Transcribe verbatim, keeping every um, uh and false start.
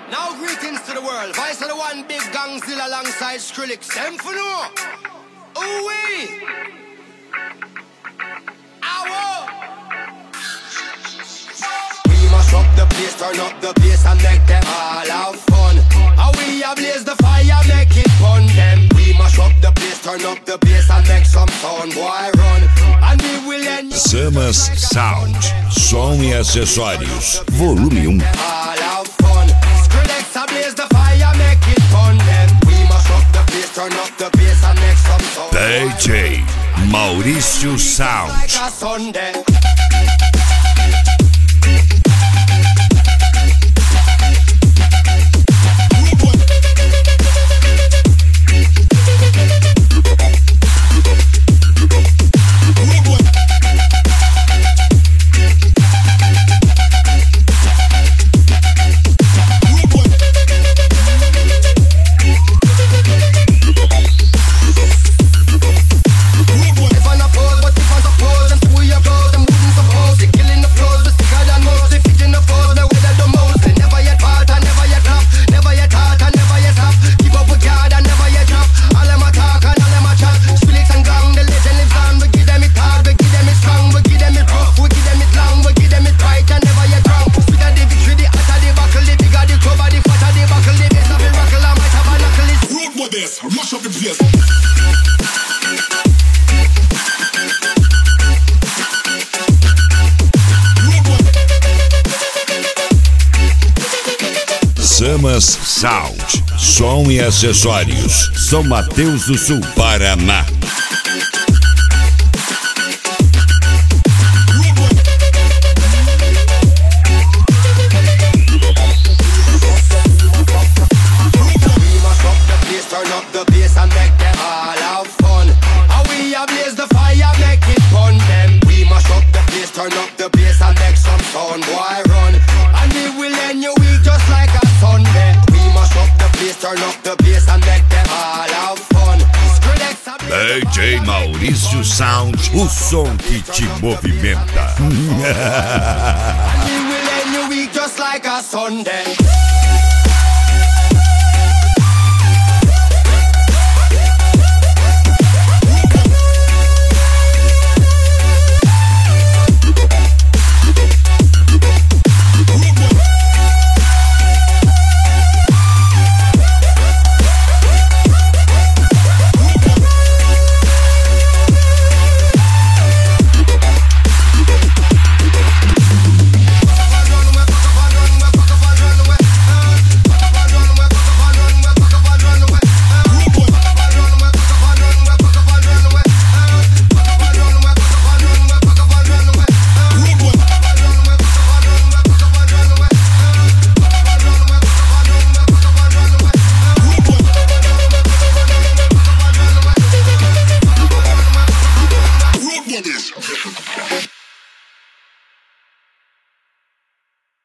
Now greetings to the world. Vice of the one big gangzilla alongside Skrillex. Them for no. Ooh wee. Ow. We must up the place, turn up the bass and make them all have fun. How we ablaze the fire, make it fun. Them we must up the place, turn up the bass and make some sound. Boy run. And we will end. Samas Sound. Som e acessórios. Volume um. All have fun. Skrillex ablaze the fire, make it fun. Them we must up the place, turn up the bass and make some sound. D J Maurício Sound. Like a Sunday. Samas Sound. Som e acessórios. São Mateus do Sul, Paraná. Turn up the bass and make them all have fun. How we ablaze the fire, make it fun. Them we mash up the place, turn up the bass and make some sound. Boy run, and we will end your week just like a Sunday. We mash up the place, turn up the bass and make them all have fun. Skrillex D J Maurício Sound, o som que te movimenta. And we will end your week just like a Sunday.